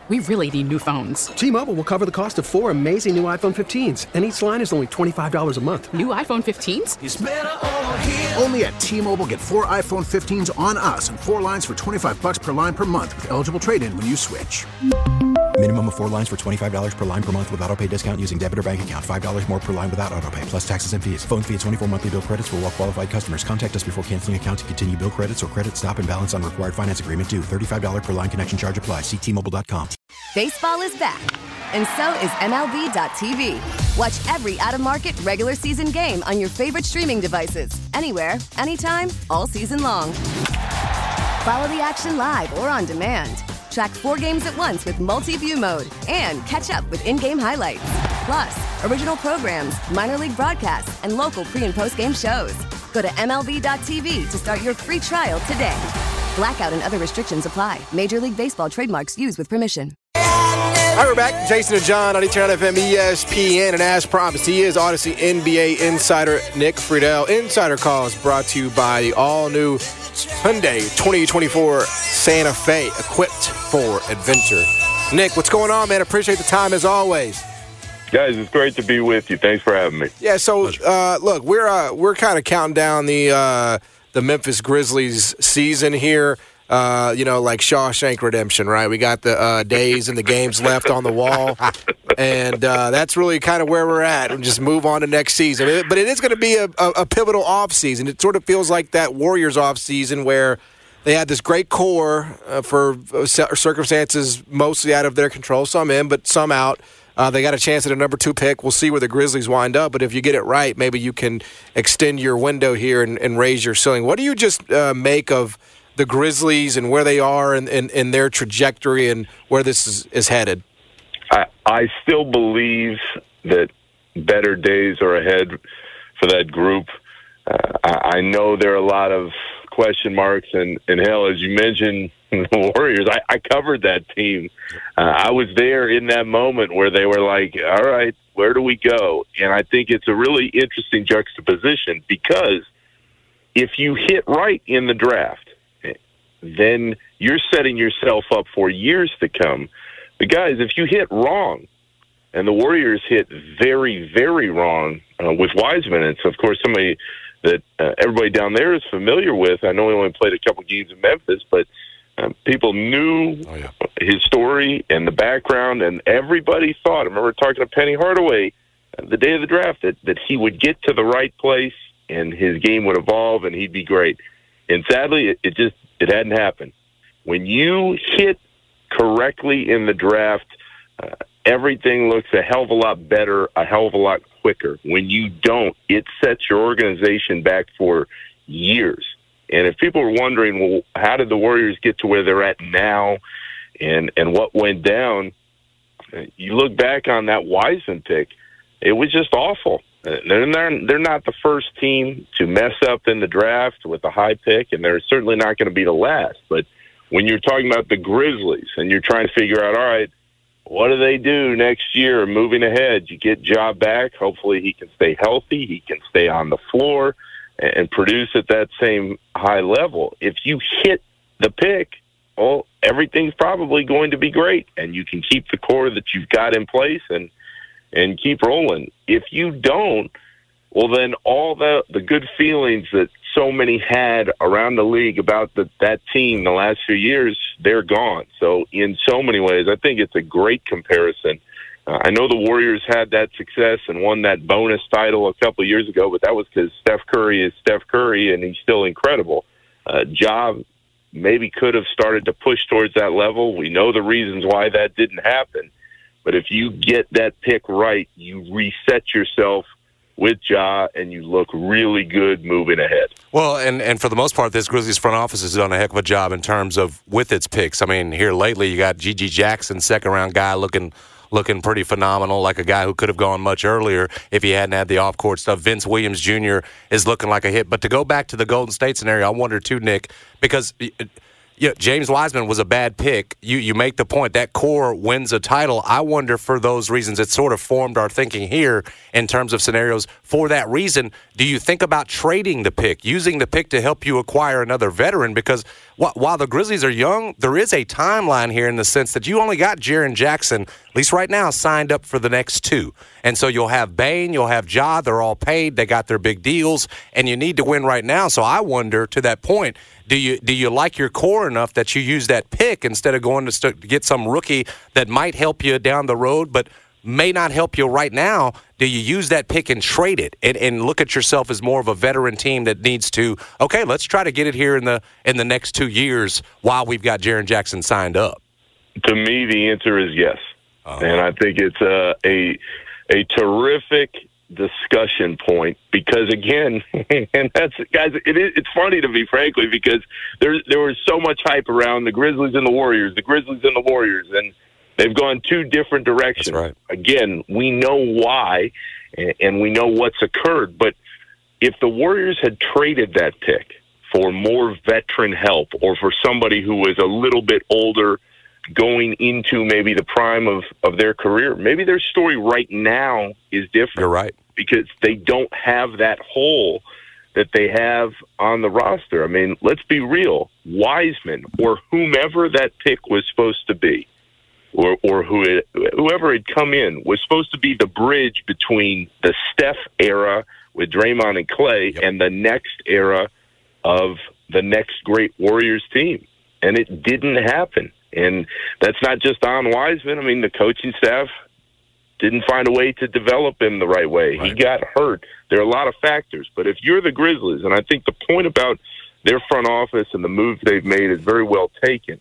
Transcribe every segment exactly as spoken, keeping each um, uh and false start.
We really need new phones. T-Mobile will cover the cost of four amazing new iPhone fifteens, and each line is only twenty-five dollars a month. New iPhone fifteens? It's better over here. Only at T-Mobile, get four iPhone fifteens on us and four lines for twenty-five dollars per line per month with eligible trade-in when you switch. Minimum of four lines for twenty-five dollars per line per month with autopay discount using debit or bank account. five dollars more per line without autopay, plus taxes and fees. Phone fee at twenty-four monthly bill credits for well-qualified customers. Contact us before canceling account to continue bill credits or credit stop and balance on required finance agreement due. thirty-five dollars per line connection charge applies. See T Mobile dot com. Baseball is back, and so is M L B dot T V. Watch every out-of-market regular season game on your favorite streaming devices. Anywhere, anytime, all season long. Follow the action live or on demand. Track four games at once with multi-view mode and catch up with in-game highlights. Plus, original programs, minor league broadcasts, and local pre- and post-game shows. Go to M L B dot T V to start your free trial today. Blackout and other restrictions apply. Major League Baseball trademarks used with permission. All right, we're back. Jason and John on Eternal F M, E S P N, and as promised, he is Odyssey N B A insider Nick Friedel. Insider Calls brought to you by the all-new Hyundai twenty twenty-four Santa Fe, equipped for adventure. Nick, what's going on, man? Appreciate the time as always. Guys, it's great to be with you. Thanks for having me. Yeah, so uh, look, we're uh, we're kind of counting down the uh, the Memphis Grizzlies season here. Uh, you know, like Shawshank Redemption, right? We got the uh, days and the games left on the wall, and uh, that's really kind of where we're at. And just move on to next season. But it is going to be a, a, a pivotal offseason. It sort of feels like that Warriors offseason where they had this great core uh, for circumstances mostly out of their control, some in, but some out. Uh, they got a chance at a number two pick. We'll see where the Grizzlies wind up. But if you get it right, maybe you can extend your window here and, and raise your ceiling. What do you just uh, make of the Grizzlies and where they are in, in, in their trajectory and where this is, is headed? I, I still believe that better days are ahead for that group. Uh, I, I know there are a lot of question marks, and, and hell, as you mentioned, the Warriors, I, I covered that team. Uh, I was there in that moment where they were like, all right, where do we go? And I think it's a really interesting juxtaposition because if you hit right in the draft, then you're setting yourself up for years to come. But guys, if you hit wrong, and the Warriors hit very, very wrong uh, with Wiseman, it's of course somebody that uh, everybody down there is familiar with. I know he only played a couple games in Memphis, but um, people knew oh, yeah. his story and the background, and everybody thought, I remember talking to Penny Hardaway uh, the day of the draft, that, that he would get to the right place and his game would evolve and he'd be great. And sadly, it, it just it hadn't happened. When you hit correctly in the draft, uh, everything looks a hell of a lot better, a hell of a lot quicker. When you don't, it sets your organization back for years. And if people are wondering, well, how did the Warriors get to where they're at now and, and what went down, you look back on that Wiseman pick, it was just awful. They're not, they're not the first team to mess up in the draft with a high pick, and they're certainly not going to be the last. But when you're talking about the Grizzlies and you're trying to figure out, all right, what do they do next year moving ahead? You get Ja back. Hopefully he can stay healthy. He can stay on the floor and produce at that same high level. If you hit the pick, well, everything's probably going to be great, and you can keep the core that you've got in place and and keep rolling. If you don't, well, then all the, the good feelings that so many had around the league about the, that team the last few years, they're gone. So in so many ways, I think it's a great comparison. Uh, I know the Warriors had that success and won that bonus title a couple of years ago, but that was because Steph Curry is Steph Curry, and he's still incredible. Uh, Ja maybe could have started to push towards that level. We know the reasons why that didn't happen. But if you get that pick right, you reset yourself with Ja, and you look really good moving ahead. Well, and, and for the most part, this Grizzlies front office has done a heck of a job in terms of with its picks. I mean, here lately you got G G Jackson, second-round guy, looking looking pretty phenomenal, like a guy who could have gone much earlier if he hadn't had the off-court stuff. Vince Williams Junior is looking like a hit. But to go back to the Golden State scenario, I wonder too, Nick, because – yeah, James Wiseman was a bad pick. You you make the point that core wins a title. I wonder for those reasons it sort of formed our thinking here in terms of scenarios. For that reason, do you think about trading the pick, using the pick to help you acquire another veteran? Because wh- while the Grizzlies are young, there is a timeline here in the sense that you only got Jaren Jackson, at least right now, signed up for the next two. And so you'll have Bane, you'll have Ja, they're all paid, they got their big deals, and you need to win right now. So I wonder, to that point, do you do you like your core enough that you use that pick instead of going to, st- to get some rookie that might help you down the road, but may not help you right now? Do you use that pick and trade it and, and look at yourself as more of a veteran team that needs to, okay, let's try to get it here in the in the next two years while we've got Jaren Jackson signed up? To me, the answer is yes. Uh-huh. And I think it's a, a, a terrific discussion point because, again, and that's, guys, it is, it's funny to me, frankly, because there, there was so much hype around the Grizzlies and the Warriors, the Grizzlies and the Warriors, and they've gone two different directions. That's right. Again, we know why, and we know what's occurred. But if the Warriors had traded that pick for more veteran help or for somebody who was a little bit older going into maybe the prime of, of their career, maybe their story right now is different. You're right. Because they don't have that hole that they have on the roster. I mean, let's be real. Wiseman or whomever that pick was supposed to be, or or who it, whoever had come in, was supposed to be the bridge between the Steph era with Draymond and Clay yep. and the next era of the next great Warriors team. And it didn't happen. And that's not just on Wiseman. I mean, the coaching staff didn't find a way to develop him the right way. Right. He got hurt. There are a lot of factors. But if you're the Grizzlies, and I think the point about their front office and the moves they've made is very well taken,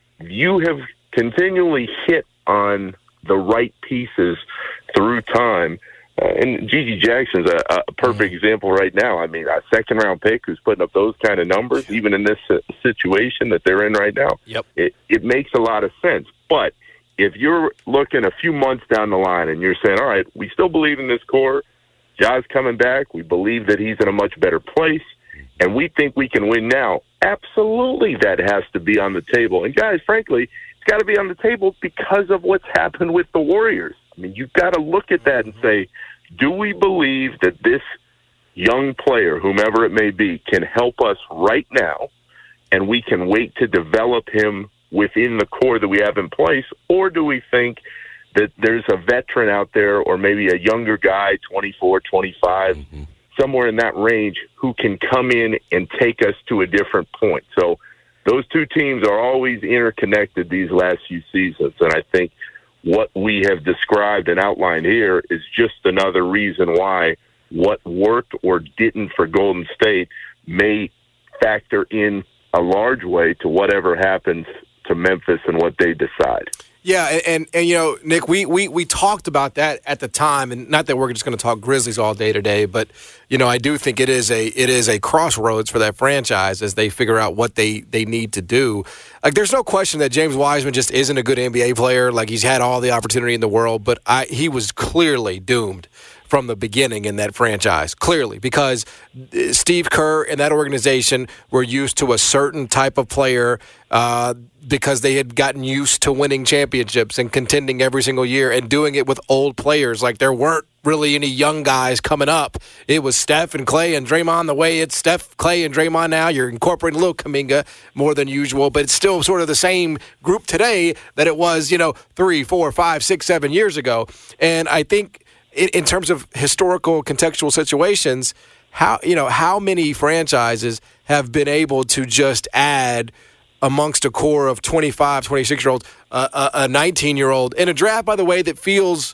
you have continually hit on the right pieces through time. Uh, and Gigi Jackson's a, a perfect mm-hmm. example right now. I mean, a second-round pick who's putting up those kind of numbers, even in this uh, situation that they're in right now, yep. it, it makes a lot of sense. But if you're looking a few months down the line and you're saying, all right, we still believe in this core, Ja's coming back, we believe that he's in a much better place, and we think we can win now, absolutely that has to be on the table. And, guys, frankly, it's got to be on the table because of what's happened with the Warriors. I mean, you've got to look at that and say, do we believe that this young player, whomever it may be, can help us right now, and we can wait to develop him within the core that we have in place? Or do we think that there's a veteran out there, or maybe a younger guy, twenty-four, twenty-five, mm-hmm. somewhere in that range, who can come in and take us to a different point? So those two teams are always interconnected these last few seasons, and I think what we have described and outlined here is just another reason why what worked or didn't for Golden State may factor in a large way to whatever happens to Memphis and what they decide. Yeah, and, and, and you know, Nick, we, we, we talked about that at the time, and not that we're just going to talk Grizzlies all day today, but, you know, I do think it is a it is a crossroads for that franchise as they figure out what they, they need to do. Like, there's no question that James Wiseman just isn't a good N B A player. Like, he's had all the opportunity in the world, but I, he was clearly doomed from the beginning in that franchise, clearly, because Steve Kerr and that organization were used to a certain type of player uh, because they had gotten used to winning championships and contending every single year and doing it with old players. Like, there weren't really any young guys coming up. It was Steph and Clay and Draymond. The way it's Steph, Clay, and Draymond now, you're incorporating a little Kuminga more than usual, but it's still sort of the same group today that it was, you know, three, four, five, six, seven years ago. And I think in terms of historical contextual situations, how you know how many franchises have been able to just add amongst a core of twenty-five, twenty-six-year-olds, uh, a nineteen-year-old in a draft, by the way, that feels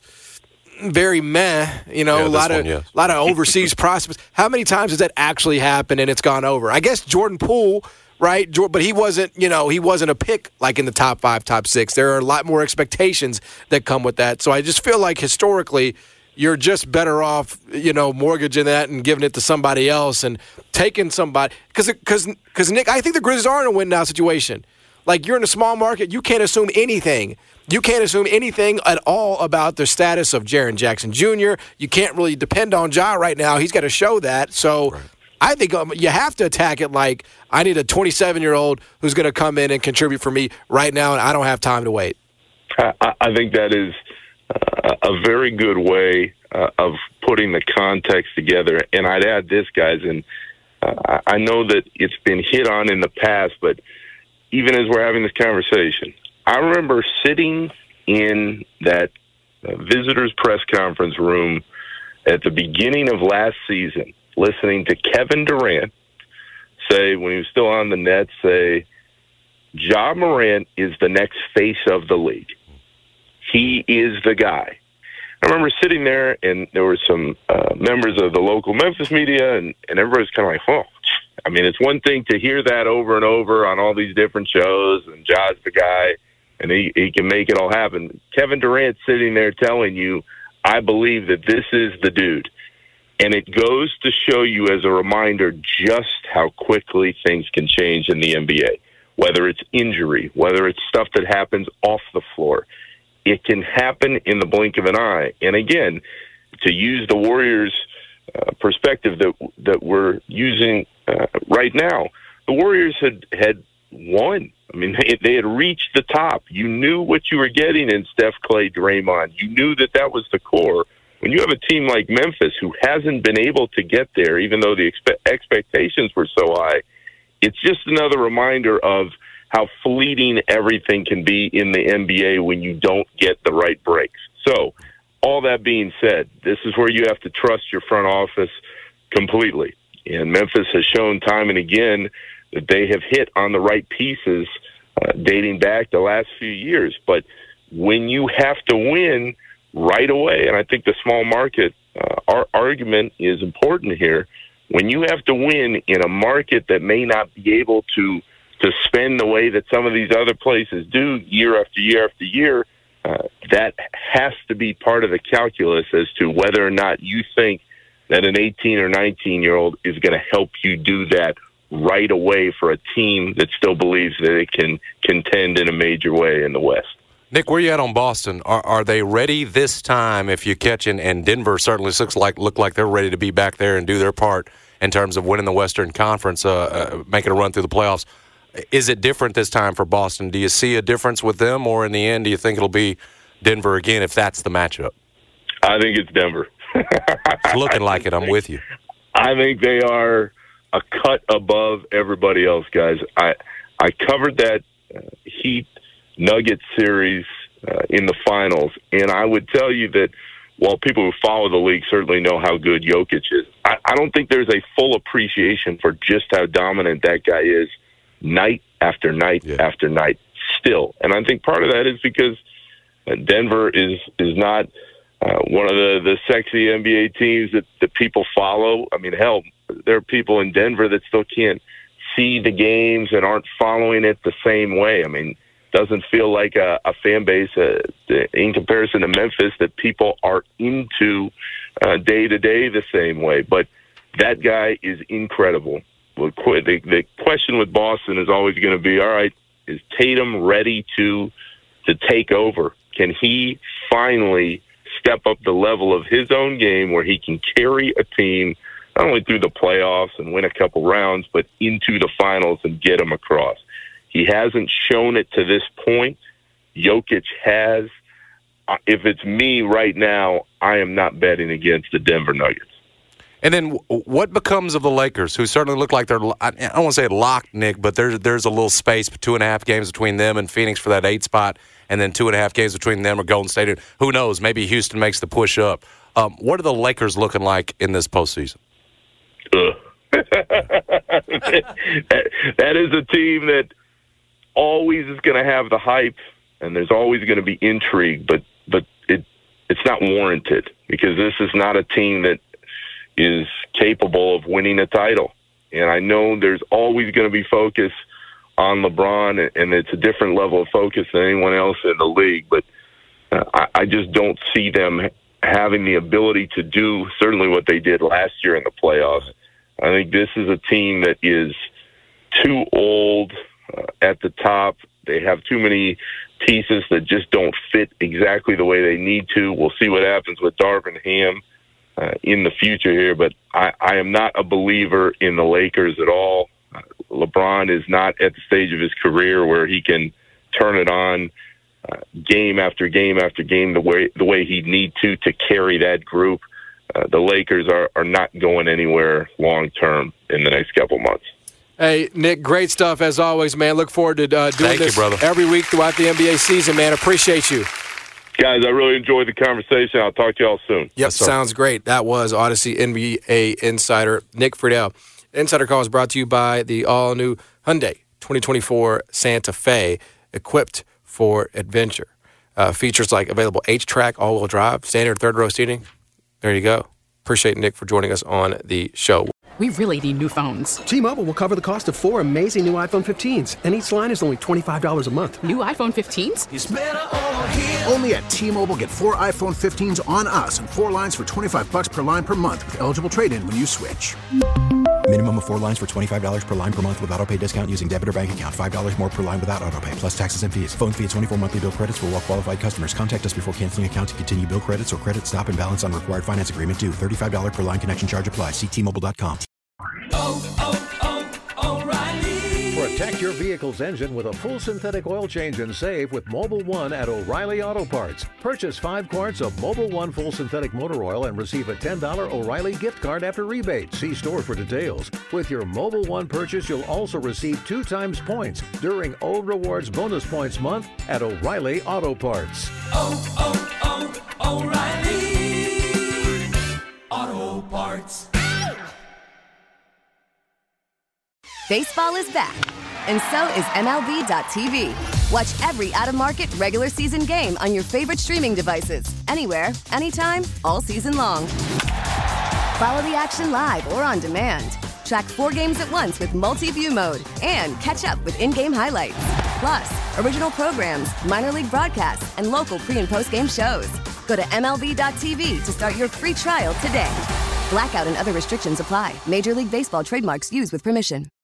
very meh, you know, yeah, a lot of one, yes. a lot of overseas prospects. How many times has that actually happened and it's gone over? I guess Jordan Poole, right? But he wasn't, you know, he wasn't a pick like in the top five, top six. There are a lot more expectations that come with that. So I just feel like historically, you're just better off, you know, mortgaging that and giving it to somebody else and taking somebody. Because, because, because Nick, I think the Grizzlies are in a win-now situation. Like, you're in a small market. You can't assume anything. You can't assume anything at all about the status of Jaren Jackson Junior You can't really depend on Ja right now. He's got to show that. So right. I think um, you have to attack it like, I need a twenty-seven-year-old who's going to come in and contribute for me right now, and I don't have time to wait. I, I think that is Uh, a very good way uh, of putting the context together. And I'd add this, guys, and uh, I know that it's been hit on in the past, but even as we're having this conversation, I remember sitting in that uh, visitors press conference room at the beginning of last season, listening to Kevin Durant say, when he was still on the Nets, say, Ja Morant is the next face of the league. He is the guy. I remember sitting there, and there were some uh, members of the local Memphis media, and, and everybody's kind of like, oh. I mean, it's one thing to hear that over and over on all these different shows, and Ja's the guy, and he, he can make it all happen. Kevin Durant sitting there telling you, I believe that this is the dude. And it goes to show you as a reminder just how quickly things can change in the N B A, whether it's injury, whether it's stuff that happens off the floor. It can happen in the blink of an eye. And again, to use the Warriors' uh, perspective that that we're using uh, right now, the Warriors had, had won. I mean, they, they had reached the top. You knew what you were getting in Steph, Clay, Draymond. You knew that that was the core. When you have a team like Memphis who hasn't been able to get there, even though the expe- expectations were so high, it's just another reminder of how fleeting everything can be in the N B A when you don't get the right breaks. So, all that being said, this is where you have to trust your front office completely. And Memphis has shown time and again that they have hit on the right pieces uh, dating back the last few years. But when you have to win right away, and I think the small market uh, our argument is important here, when you have to win in a market that may not be able to to spend the way that some of these other places do year after year after year, uh, that has to be part of the calculus as to whether or not you think that an eighteen or nineteen-year-old is going to help you do that right away for a team that still believes that it can contend in a major way in the West. Nick, where you at on Boston? Are are they ready this time? If you catch in, and Denver certainly looks like look like they're ready to be back there and do their part in terms of winning the Western Conference, uh, uh, making a run through the playoffs. Is it different this time for Boston? Do you see a difference with them, or in the end, do you think it'll be Denver again if that's the matchup? I think it's Denver. It's looking like it. I'm with you. I think they are a cut above everybody else, guys. I I covered that uh, Heat Nuggets series uh, in the finals, and I would tell you that while people who follow the league certainly know how good Jokic is, I, I don't think there's a full appreciation for just how dominant that guy is night after night yeah. after night still. And I think part of that is because uh, Denver is is not uh, one of the, the sexy N B A teams that, that people follow. I mean, hell, there are people in Denver that still can't see the games and aren't following it the same way. I mean, doesn't feel like a, a fan base uh, in comparison to Memphis that people are into uh, day to day the same way. But that guy is incredible. The, the question with Boston is always going to be, all right, is Tatum ready to to take over? Can he finally step up the level of his own game where he can carry a team not only through the playoffs and win a couple rounds, but into the finals and get them across? He hasn't shown it to this point. Jokic has. If it's me right now, I am not betting against the Denver Nuggets. And then what becomes of the Lakers, who certainly look like they're, I don't want to say locked, Nick, but there's, there's a little space, two and a half games between them and Phoenix for that eight spot, and then two and a half games between them or Golden State. Who knows? Maybe Houston makes the push up. Um, what are the Lakers looking like in this postseason? Ugh. that, that is a team that always is going to have the hype, and there's always going to be intrigue, but but it it's not warranted because this is not a team that is capable of winning a title. And I know there's always going to be focus on LeBron, and it's a different level of focus than anyone else in the league, but uh, I, I just don't see them having the ability to do certainly what they did last year in the playoffs. I think this is a team that is too old uh, at the top. They have too many pieces that just don't fit exactly the way they need to. We'll see what happens with Darvin Ham uh, in the future here, but I, I am not a believer in the Lakers at all. Uh, LeBron is not at the stage of his career where he can turn it on uh, game after game after game the way the way he'd need to to carry that group. Uh, the Lakers are, are not going anywhere long term in the next couple months. Hey, Nick, great stuff as always, man. Look forward to uh, doing Thank this you, brother. every week throughout the N B A season, man. Appreciate you. Guys, I really enjoyed the conversation. I'll talk to y'all soon. Yep, Yes, sir. sounds great. That was Odyssey N B A insider Nick Friedel. Insider Call is brought to you by the all-new Hyundai twenty twenty-four Santa Fe, equipped for adventure. Uh, features like available H-Track, all-wheel drive, standard third-row seating. There you go. Appreciate Nick for joining us on the show. We really need new phones. T-Mobile will cover the cost of four amazing new iPhone fifteens, and each line is only twenty-five dollars a month. New iPhone fifteens? Only at T-Mobile, get four iPhone fifteens on us and four lines for twenty-five bucks per line per month with eligible trade-in when you switch. Minimum of four lines for twenty-five dollars per line per month with auto pay discount using debit or bank account. five dollars more per line without auto pay, plus taxes and fees. Phone fee at twenty-four monthly bill credits for well-qualified customers. Contact us before canceling account to continue bill credits or credit stop and balance on required finance agreement due. thirty-five dollars per line connection charge applies. See T Mobile dot com. Protect your vehicle's engine with a full synthetic oil change and save with Mobile One at O'Reilly Auto Parts. Purchase five quarts of Mobile One full synthetic motor oil and receive a ten dollars O'Reilly gift card after rebate. See store for details. With your Mobile One purchase, you'll also receive two times points during O Rewards Bonus Points Month at O'Reilly Auto Parts. Oh, oh, oh, O'Reilly Auto Parts. Baseball is back, and so is M L B dot T V. Watch every out-of-market regular season game on your favorite streaming devices, anywhere, anytime, all season long. Follow the action live or on demand. Track four games at once with multi-view mode and catch up with in-game highlights. Plus, original programs, minor league broadcasts, and local pre- and post-game shows. Go to M L B dot T V to start your free trial today. Blackout and other restrictions apply. Major League Baseball trademarks used with permission.